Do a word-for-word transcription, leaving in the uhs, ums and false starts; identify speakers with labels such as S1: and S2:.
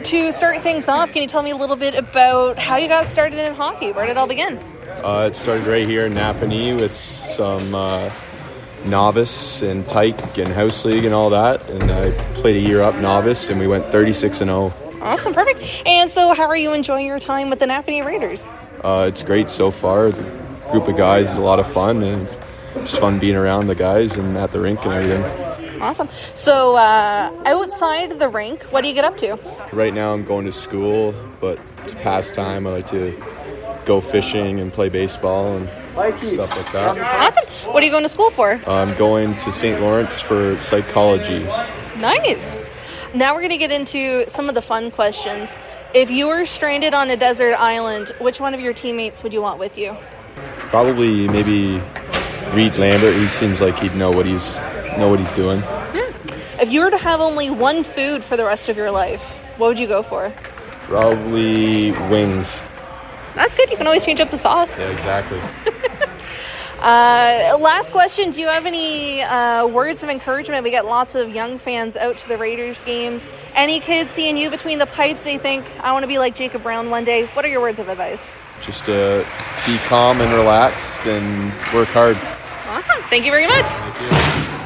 S1: To start things off, can you tell me a little bit about how you got started in hockey? Where did it all begin?
S2: Uh, it started right here in Napanee with some uh, novice and tyke and house league and all that. And I played a year up novice, and we went thirty-six and oh.
S1: Awesome, perfect. And so how are you enjoying your time with the Napanee Raiders?
S2: Uh, it's great so far. The group of guys is a lot of fun, and it's just fun being around the guys and at the rink and everything.
S1: Awesome. So uh, outside the rink, what do you get up to?
S2: Right now I'm going to school, but to pass time I like to go fishing and play baseball and stuff like that.
S1: Awesome. What are you going to school for?
S2: I'm going to Saint Lawrence for psychology.
S1: Nice. Now we're going to get into some of the fun questions. If you were stranded on a desert island, which one of your teammates would you want with you?
S2: Probably maybe Reed Lambert. He seems like he'd know what he's know what he's doing.
S1: Yeah. If you were to have only one food for the rest of your life, what would you go for?
S2: Probably wings.
S1: That's good. You can always change up the sauce.
S2: Yeah, exactly.
S1: Uh, last question. Do you have any uh, words of encouragement? We get lots of young fans out to the Raiders games. Any kids seeing you between the pipes, they think, I want to be like Jacob Brown one day. What are your words of advice?
S2: Just uh, be calm and relaxed and work hard.
S1: Awesome. Thank you very much.
S2: Thank you.